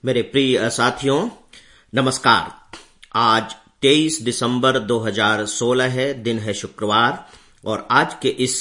मेरे प्रिय साथियों, नमस्कार। आज 23 दिसंबर 2016 है, दिन है शुक्रवार, और आज के इस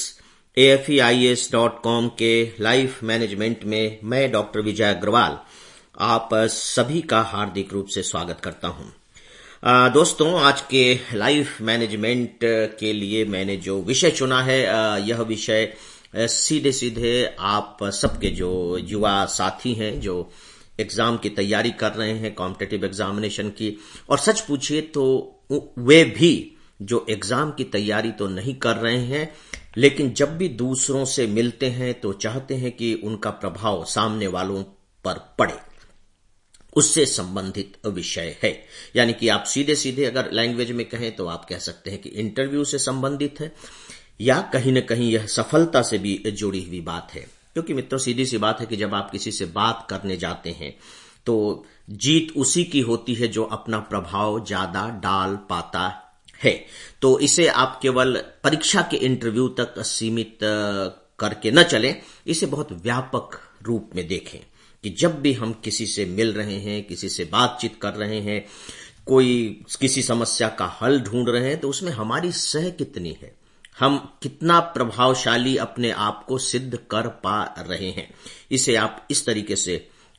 AFEIAS.com के लाइफ मैनेजमेंट में मैं डॉक्टर विजय अग्रवाल आप सभी का हार्दिक रूप से स्वागत करता हूं। दोस्तों, आज के लाइफ मैनेजमेंट के लिए मैंने जो विषय चुना है, यह विषय सीधे सीधे आप सबके जो युवा साथी हैं, जो एग्जाम की तैयारी कर रहे हैं, कॉम्पिटिटिव एग्जामिनेशन की, और सच पूछिए तो वे भी जो एग्जाम की तैयारी तो नहीं कर रहे हैं, लेकिन जब भी दूसरों से मिलते हैं तो चाहते हैं कि उनका प्रभाव सामने वालों पर पड़े। उससे संबंधित विषय है, यानी कि आप सीधे सीधे अगर लैंग्वेज में कहें तो आप कह सकते हैं कि इंटरव्यू से संबंधित है, या कहीं न कहीं यह सफलता से भी जुड़ी हुई बात है। क्योंकि मित्रों, सीधी सी बात है कि जब आप किसी से बात करने जाते हैं तो जीत उसी की होती है जो अपना प्रभाव ज्यादा डाल पाता है। तो इसे आप केवल परीक्षा के इंटरव्यू तक सीमित करके न चलें, इसे बहुत व्यापक रूप में देखें कि जब भी हम किसी से मिल रहे हैं, किसी से बातचीत कर रहे हैं, कोई किसी समस्या का हल ढूंढ रहे हैं, तो उसमें हमारी सह कितनी है, हम कितना प्रभावशाली अपने आप को सिद्ध कर पा रहे हैं, इसे आप इस तरीके से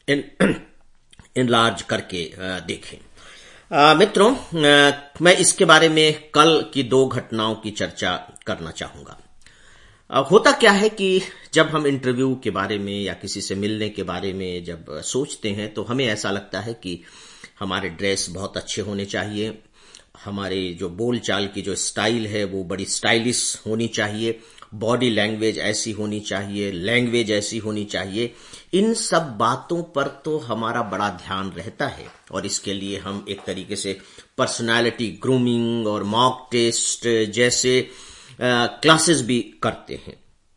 इनलार्ज करके देखें। मित्रों, मैं इसके बारे में कल की 2 घटनाओं की चर्चा करना चाहूंगा। होता क्या है कि जब हम इंटरव्यू के बारे में या किसी से मिलने के बारे में जब सोचते हैं तो हमें ऐसा लगता है कि हमारे ड्रेस बहुत अच्छे होने चाहिए, हमारे जो बोलचाल की जो स्टाइल है वो बड़ी स्टाइलिश होनी चाहिए, बॉडी लैंग्वेज ऐसी होनी चाहिए, लैंग्वेज ऐसी होनी चाहिए। इन सब बातों पर तो हमारा बड़ा ध्यान रहता है, और इसके लिए हम एक तरीके से पर्सनालिटी ग्रूमिंग और मॉक टेस्ट जैसे क्लासेस भी करते हैं।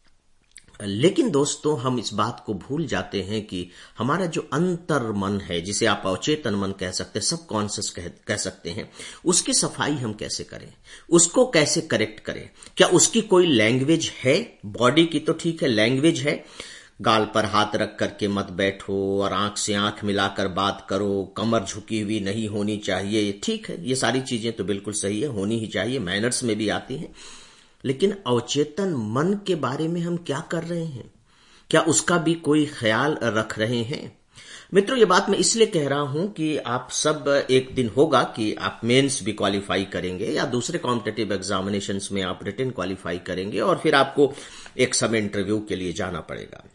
लेकिन दोस्तों, हम इस बात को भूल जाते हैं कि हमारा जो अंतर मन है, जिसे आप अवचेतन मन कह सकते हैं, सबकॉन्शियस कह सकते हैं, उसकी सफाई हम कैसे करें, उसको कैसे करेक्ट करें। क्या उसकी कोई लैंग्वेज है? बॉडी की तो ठीक है, लैंग्वेज है, गाल पर हाथ रख करके मत बैठो और आंख से आंख मिलाकर बात करो, कमर झुकी हुई नहीं होनी चाहिए, ठीक है, ये सारी चीजें तो बिल्कुल सही है, होनी ही चाहिए, मैनर्स में भी आती हैं। लेकिन अवचेतन मन के बारे में हम क्या कर रहे हैं? क्या उसका भी कोई ख्याल रख रहे हैं? मित्रों, ये बात मैं इसलिए कह रहा हूं कि आप सब एक दिन होगा कि आप मेंस भी क्वालिफाई करेंगे या दूसरे कॉम्पिटिटिव एग्जामिनेशंस में आप रिटन क्वालिफाई करेंगे, और फिर आपको एक समय इंटरव्यू के लिए जाना पड़ेगा।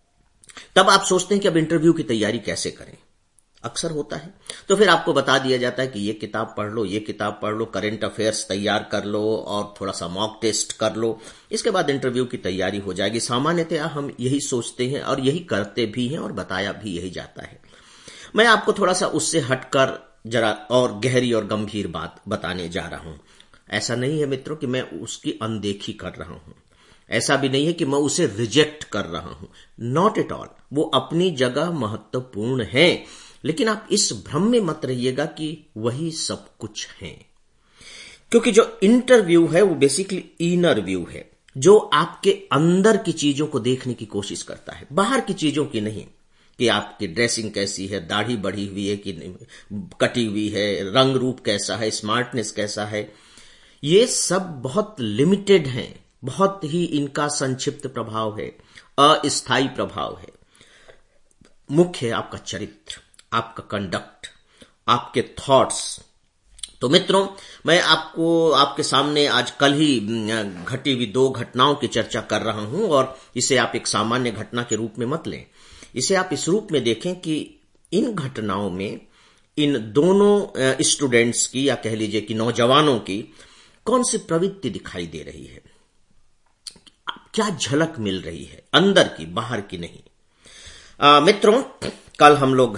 तब आप सोचते हैं कि अब इंटरव्यू की तैयारी कैसे करें। अक्सर होता है, तो फिर आपको बता दिया जाता है कि ये किताब पढ़ लो, ये किताब पढ़ लो, करंट अफेयर्स तैयार कर लो और थोड़ा सा मॉक टेस्ट कर लो, इसके बाद इंटरव्यू की तैयारी हो जाएगी। सामान्यतः हम यही सोचते हैं और यही करते भी हैं, और बताया भी यही जाता है। मैं आपको थोड़ा सा उससे हटकर जरा और गहरी और गंभीर बात बताने जा रहा हूं। ऐसा नहीं है मित्रों कि मैं उसकी अनदेखी कर रहा हूं, ऐसा भी नहीं है कि मैं उसे रिजेक्ट कर रहा हूं, नॉट एट ऑल। वो अपनी जगह महत्वपूर्ण है, लेकिन आप इस भ्रम में मत रहिएगा कि वही सब कुछ है। क्योंकि जो इंटरव्यू है वो बेसिकली इनर व्यू है, जो आपके अंदर की चीजों को देखने की कोशिश करता है, बाहर की चीजों की नहीं, कि आपकी ड्रेसिंग कैसी है, दाढ़ी बढ़ी हुई है कि कटी हुई है, रंग रूप कैसा है, स्मार्टनेस कैसा है। ये सब बहुत लिमिटेड है, बहुत ही इनका संक्षिप्त प्रभाव है, अस्थायी प्रभाव है। मुख्य है आपका चरित्र, आपका कंडक्ट, आपके थॉट्स। तो मित्रों, मैं आपके सामने आज कल ही घटी हुई 2 घटनाओं की चर्चा कर रहा हूं, और इसे आप एक सामान्य घटना के रूप में मत लें। इसे आप इस रूप में देखें कि इन घटनाओं में इन दोनों स्टूडेंट्स की, या कह लीजिए कि नौजवानों की, कौन सी प्रवृत्ति दिखाई दे रही है, क्या झलक मिल रही है, अंदर की, बाहर की नहीं। मित्रों, कल हम लोग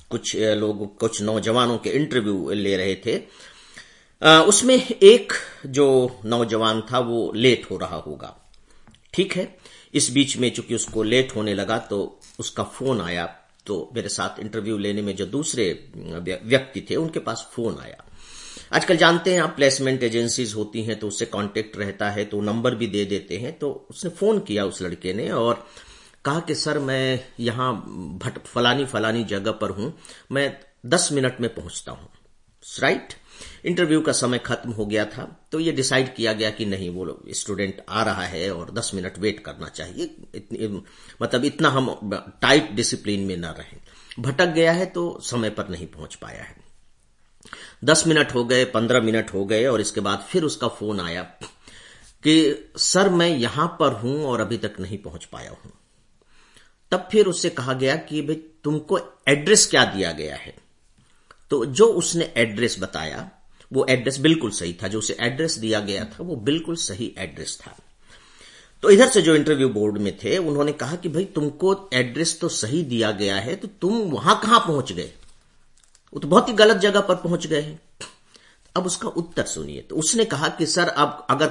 कुछ नौजवानों के इंटरव्यू ले रहे थे। उसमें एक जो नौजवान था वो लेट हो रहा होगा, ठीक है। इस बीच में चूंकि उसको लेट होने लगा तो उसका फोन आया, तो मेरे साथ इंटरव्यू लेने में जो दूसरे व्यक्ति थे उनके पास फोन आया। आजकल जानते हैं आप, प्लेसमेंट एजेंसीज होती हैं तो उससे कांटेक्ट रहता है, तो नंबर भी दे देते हैं। तो उसने फोन किया, उस लड़के ने, और कहा कि सर मैं यहां फलानी जगह पर हूं, मैं 10 मिनट में पहुंचता हूं। राइट। इंटरव्यू का समय खत्म हो गया था, तो ये डिसाइड किया गया कि नहीं, वो स्टूडेंट आ रहा है और 10 मिनट वेट करना चाहिए। मतलब इतना हम टाइट डिसिप्लिन में न रहें। भटक गया है तो समय पर नहीं पहुंच पाया है। 10 मिनट हो गए, 15 मिनट हो गए, और इसके बाद फिर उसका फोन आया कि सर मैं यहां पर हूं और अभी तक नहीं पहुंच पाया हूं। तब फिर उससे कहा गया कि भाई तुमको एड्रेस क्या दिया गया है। तो जो उसने एड्रेस बताया वो एड्रेस बिल्कुल सही था, जो उसे एड्रेस दिया गया था वो बिल्कुल सही एड्रेस था। तो इधर से जो इंटरव्यू बोर्ड में थे उन्होंने कहा कि भाई तुमको एड्रेस तो सही दिया गया है, तो तुम वहां कहां पहुंच गए, वो तो बहुत ही गलत जगह पर पहुंच गए हैं। अब उसका उत्तर सुनिए। तो उसने कहा कि सर अब अगर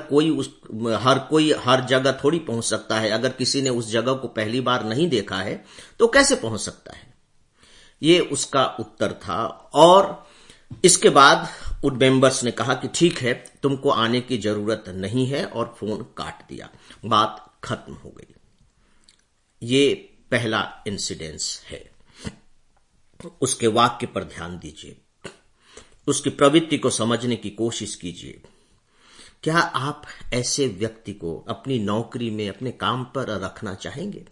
कोई हर जगह थोड़ी पहुंच सकता है, अगर किसी ने उस जगह को पहली बार नहीं देखा है तो कैसे पहुंच सकता है। ये उसका उत्तर था। और इसके बाद उन मेंबर्स ने कहा कि ठीक है, तुमको आने की जरूरत नहीं है, और फोन काट दिया। बात खत्म हो गई। ये पहला इंसिडेंस है। उसके वाक्य पर ध्यान दीजिए, उसकी प्रवृत्ति को समझने की कोशिश कीजिए। क्या आप ऐसे व्यक्ति को अपनी नौकरी में, अपने काम पर रखना चाहेंगे,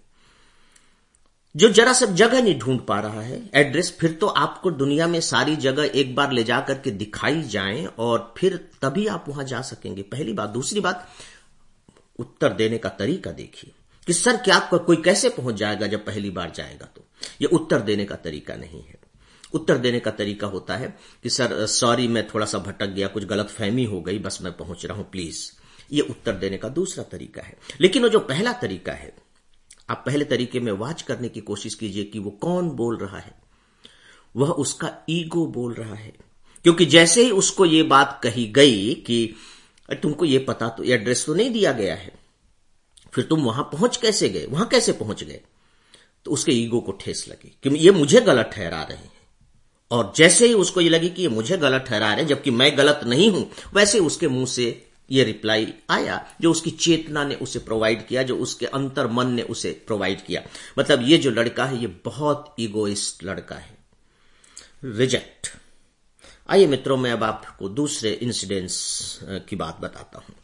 जो जरा सब जगह नहीं ढूंढ पा रहा है, एड्रेस? फिर तो आपको दुनिया में सारी जगह एक बार ले जाकर के दिखाई जाएं और फिर तभी आप वहां जा सकेंगे। पहली बात। दूसरी बात, उत्तर देने का तरीका देखिए कि सर क्या कोई कैसे पहुंच जाएगा जब पहली बार जाएगा। तो ये उत्तर देने का तरीका नहीं है। उत्तर देने का तरीका होता है कि सर सॉरी, मैं थोड़ा सा भटक गया, कुछ गलतफहमी हो गई, बस मैं पहुंच रहा हूं, प्लीज। ये उत्तर देने का दूसरा तरीका है। लेकिन वो जो पहला तरीका है, आप पहले तरीके में वाच करने की कोशिश कीजिए कि वो कौन बोल रहा है। वह उसका ईगो बोल रहा है। क्योंकि जैसे ही उसको ये बात कही गई कि तुमको ये पता, तो एड्रेस तो नहीं दिया गया है, फिर तुम वहां पहुंच कैसे गए, वहां कैसे पहुंच गए, तो उसके ईगो को ठेस लगी कि ये मुझे गलत ठहरा रहे हैं। और जैसे ही उसको ये लगी कि ये मुझे गलत ठहरा रहे हैं जबकि मैं गलत नहीं हूं, वैसे उसके मुंह से ये रिप्लाई आया जो उसकी चेतना ने उसे प्रोवाइड किया, जो उसके अंतर मन ने उसे प्रोवाइड किया। मतलब ये जो लड़का है, ये बहुत ईगोइस्ट लड़का है। रिजेक्ट। आइए मित्रों, मैं अब आपको दूसरे इंसिडेंट्स की बात बताता हूं।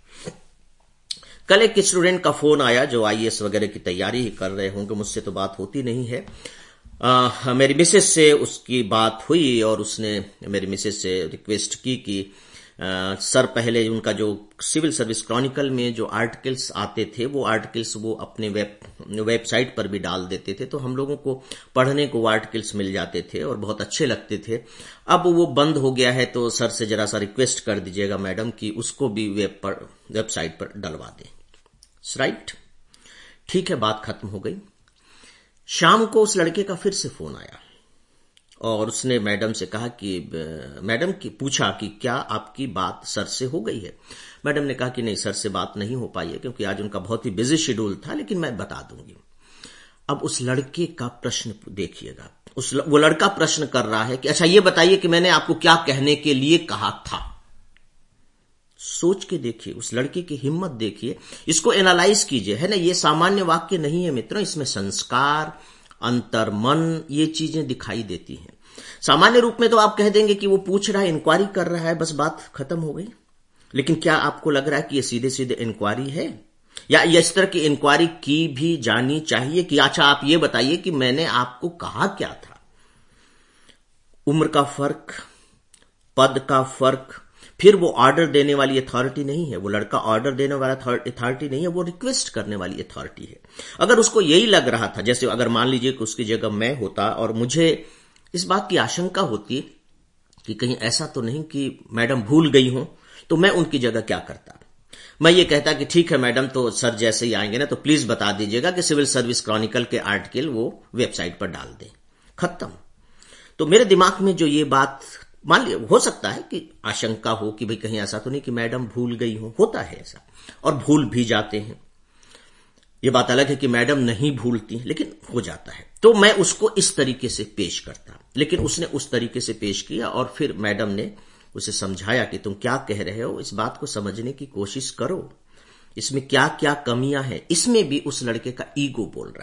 कल एक स्टूडेंट का फोन आया जो आईएएस वगैरह की तैयारी ही कर रहे होंगे, मुझसे तो बात होती नहीं है। मेरी मिसेस से उसकी बात हुई और उसने मेरी मिसेस से रिक्वेस्ट की कि सर पहले उनका जो सिविल सर्विस क्रॉनिकल में जो आर्टिकल्स आते थे, वो आर्टिकल्स वो अपने वेबसाइट पर भी डाल देते थे, तो हम लोगों को पढ़ने को वो आर्टिकल्स मिल जाते थे और बहुत अच्छे लगते थे। अब वो बंद हो गया है, तो सर से जरा सा रिक्वेस्ट कर दीजिएगा मैडम कि उसको भी वेबसाइट पर डलवा दें। राइट। ठीक है, बात खत्म हो गई। शाम को उस लड़के का फिर से फोन आया और उसने मैडम से कहा कि मैडम की पूछा कि क्या आपकी बात सर से हो गई है। मैडम ने कहा कि नहीं, सर से बात नहीं हो पाई है क्योंकि आज उनका बहुत ही बिजी शेड्यूल था, लेकिन मैं बता दूंगी। अब उस लड़के का प्रश्न देखिएगा। वो लड़का प्रश्न कर रहा है कि अच्छा ये बताइए कि मैंने आपको क्या कहने के लिए कहा था। सोच के देखिए, उस लड़के की हिम्मत देखिए, इसको एनालाइज कीजिए। है ना, ये सामान्य वाक्य नहीं है मित्रों, इसमें संस्कार, अंतर्मन, ये चीजें दिखाई देती हैं। सामान्य रूप में तो आप कह देंगे कि वो पूछ रहा है, इंक्वायरी कर रहा है, बस बात खत्म हो गई। लेकिन क्या आपको लग रहा है कि ये सीधे सीधे इंक्वायरी है, या इस तरह की इंक्वायरी की भी जानी चाहिए कि अच्छा आप ये बताइए कि मैंने आपको कहा क्या था। उम्र का फर्क, पद का फर्क, फिर वो ऑर्डर देने वाली अथॉरिटी नहीं है, वो लड़का ऑर्डर देने वाला अथॉरिटी नहीं है, वो रिक्वेस्ट करने वाली अथॉरिटी है। अगर उसको यही लग रहा था, जैसे अगर मान लीजिए कि उसकी जगह मैं होता और मुझे इस बात की आशंका होती कि कहीं ऐसा तो नहीं कि मैडम भूल गई हो, तो मैं उनकी जगह क्या करता। मैं ये कहता कि ठीक है मैडम, तो सर जैसे ही आएंगे ना तो प्लीज बता दीजिएगा कि सिविल सर्विस क्रॉनिकल के आर्टिकल वो वेबसाइट पर डाल दें, खत्म। तो मेरे दिमाग में जो ये बात, मान लिया हो सकता है कि आशंका हो कि भाई कहीं ऐसा तो नहीं कि मैडम भूल गई हो, होता है ऐसा, और भूल भी जाते हैं। ये बात अलग है कि मैडम नहीं भूलती, लेकिन हो जाता है। तो मैं उसको इस तरीके से पेश करता, लेकिन उसने उस तरीके से पेश किया और फिर मैडम ने उसे समझाया कि तुम क्या कह रहे हो, इस बात को समझने की कोशिश करो, इसमें क्या क्या कमियां हैं। इसमें भी उस लड़के का ईगो बोल रहा है।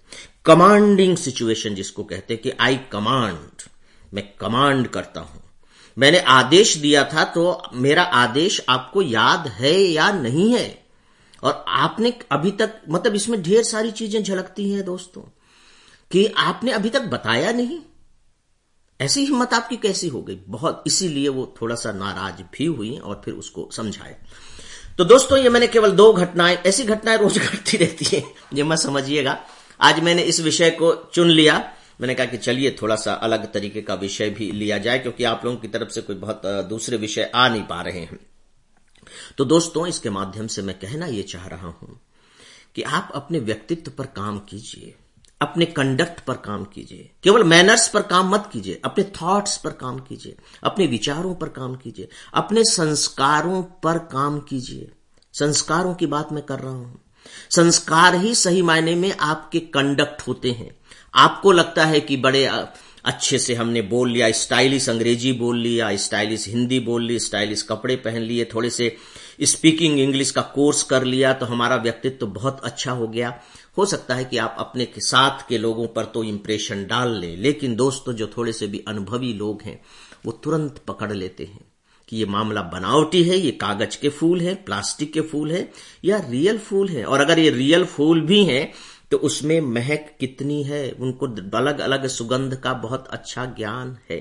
कमांडिंग सिचुएशन जिसको कहते हैं कि आई कमांड, मैं कमांड करता हूं, मैंने आदेश दिया था, तो मेरा आदेश आपको याद है या नहीं है, और आपने अभी तक, मतलब इसमें ढेर सारी चीजें झलकती हैं दोस्तों, कि आपने अभी तक बताया नहीं। ऐसी हिम्मत आपकी कैसी हो गई? बहुत, इसीलिए वो थोड़ा सा नाराज भी हुई और फिर उसको समझाए। तो दोस्तों, ये मैंने केवल 2 घटनाएं, ऐसी घटनाएं रोज घटती रहती हैं, ये मत समझिएगा। आज मैंने इस विषय को चुन लिया, मैंने कहा कि चलिए थोड़ा सा अलग तरीके का विषय भी लिया जाए, क्योंकि आप लोगों की तरफ से कोई बहुत दूसरे विषय आ नहीं पा रहे हैं। तो दोस्तों, इसके माध्यम से मैं कहना यह चाह रहा हूं कि आप अपने व्यक्तित्व पर काम कीजिए, अपने कंडक्ट पर काम कीजिए, केवल मैनर्स पर काम मत कीजिए, अपने थॉट्स पर काम कीजिए, अपने विचारों पर काम कीजिए, अपने संस्कारों पर काम कीजिए। संस्कारों की बात मैं कर रहा हूं। संस्कार ही सही मायने में आपके कंडक्ट होते हैं। आपको लगता है कि बड़े अच्छे से हमने बोल लिया, स्टाइलिश अंग्रेजी बोल लिया, स्टाइलिश हिंदी बोल ली, स्टाइलिश कपड़े पहन लिए, थोड़े से स्पीकिंग इंग्लिश का कोर्स कर लिया, तो हमारा व्यक्तित्व बहुत अच्छा हो गया। हो सकता है कि आप अपने के साथ के लोगों पर तो इंप्रेशन डाल लें, लेकिन दोस्तों, जो थोड़े से भी अनुभवी लोग हैं वो तुरंत पकड़ लेते हैं कि ये मामला बनावटी है, ये कागज के फूल है, प्लास्टिक के फूल है, या रियल फूल है। और अगर ये रियल फूल भी हैं तो उसमें महक कितनी है, उनको अलग अलग सुगंध का बहुत अच्छा ज्ञान है।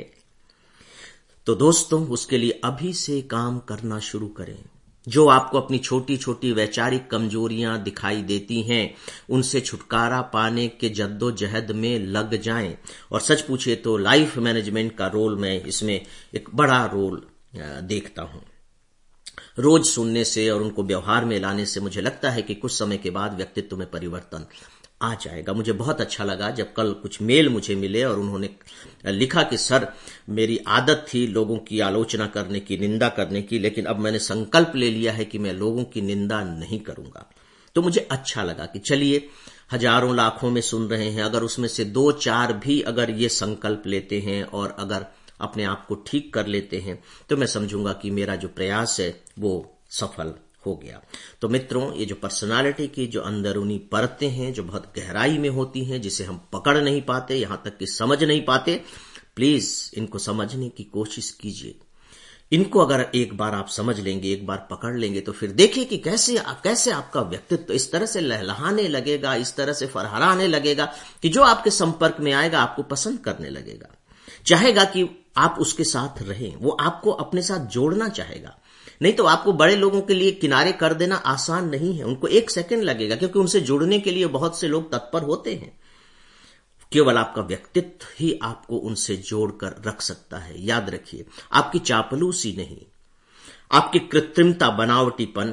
तो दोस्तों, उसके लिए अभी से काम करना शुरू करें। जो आपको अपनी छोटी छोटी वैचारिक कमजोरियां दिखाई देती हैं, उनसे छुटकारा पाने के जद्दोजहद में लग जाएं। और सच पूछिए तो लाइफ मैनेजमेंट का रोल मैं इसमें एक बड़ा रोल देखता हूं। रोज सुनने से और उनको व्यवहार में लाने से मुझे लगता है कि कुछ समय के बाद व्यक्तित्व में परिवर्तन आ जाएगा। मुझे बहुत अच्छा लगा जब कल कुछ मेल मुझे मिले और उन्होंने लिखा कि सर, मेरी आदत थी लोगों की आलोचना करने की, निंदा करने की, लेकिन अब मैंने संकल्प ले लिया है कि मैं लोगों की निंदा नहीं करूंगा। तो मुझे अच्छा लगा कि चलिए, हजारों लाखों में सुन रहे हैं, अगर उसमें से 2-4 भी अगर ये संकल्प लेते हैं और अगर अपने आप को ठीक कर लेते हैं, तो मैं समझूंगा कि मेरा जो प्रयास है वो सफल हो गया। तो मित्रों, ये जो पर्सनालिटी की जो अंदरूनी परतें हैं, जो बहुत गहराई में होती हैं, जिसे हम पकड़ नहीं पाते, यहां तक कि समझ नहीं पाते, प्लीज इनको समझने की कोशिश कीजिए। इनको अगर एक बार आप समझ लेंगे, एक बार पकड़ लेंगे, तो फिर देखिए कि कैसे आपका व्यक्तित्व इस तरह से लहलहाने लगेगा, इस तरह से फरहराने लगेगा कि जो आपके संपर्क में आएगा आपको पसंद करने लगेगा, चाहेगा कि आप उसके साथ रहें, वो आपको अपने साथ जोड़ना चाहेगा। नहीं तो आपको बड़े लोगों के लिए किनारे कर देना आसान नहीं है, उनको 1 सेकंड लगेगा, क्योंकि उनसे जुड़ने के लिए बहुत से लोग तत्पर होते हैं। केवल आपका व्यक्तित्व ही आपको उनसे जोड़कर रख सकता है। याद रखिए, आपकी चापलूसी नहीं, आपकी कृत्रिमता, बनावटीपन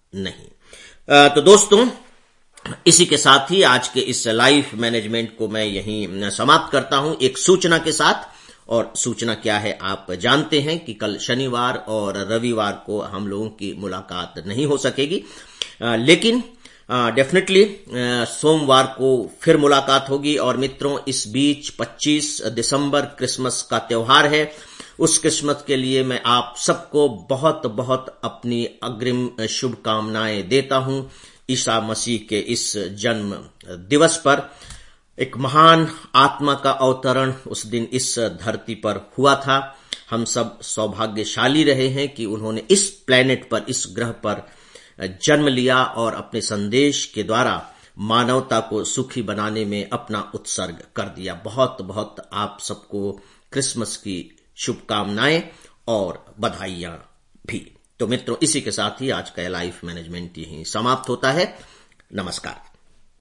नहीं। तो दोस्तों, इसी के साथ ही आज के इस लाइफ मैनेजमेंट को मैं यहीं समाप्त करता हूं, एक सूचना के साथ। और सूचना क्या है आप जानते हैं कि कल शनिवार और रविवार को हम लोगों की मुलाकात नहीं हो सकेगी, लेकिन डेफिनेटली सोमवार को फिर मुलाकात होगी। और मित्रों, इस बीच 25 दिसंबर क्रिसमस का त्योहार है। उस क्रिसमस के लिए मैं आप सबको बहुत बहुत अपनी अग्रिम शुभकामनाएं देता हूं। ईसा मसीह के इस जन्म दिवस पर एक महान आत्मा का अवतरण उस दिन इस धरती पर हुआ था। हम सब सौभाग्यशाली रहे हैं कि उन्होंने इस प्लेनेट पर, इस ग्रह पर जन्म लिया और अपने संदेश के द्वारा मानवता को सुखी बनाने में अपना उत्सर्ग कर दिया। बहुत बहुत आप सबको क्रिसमस की शुभकामनाएं और बधाइयां भी। तो मित्रों, इसी के साथ ही आज का लाइफ मैनेजमेंट यहीं समाप्त होता है। नमस्कार।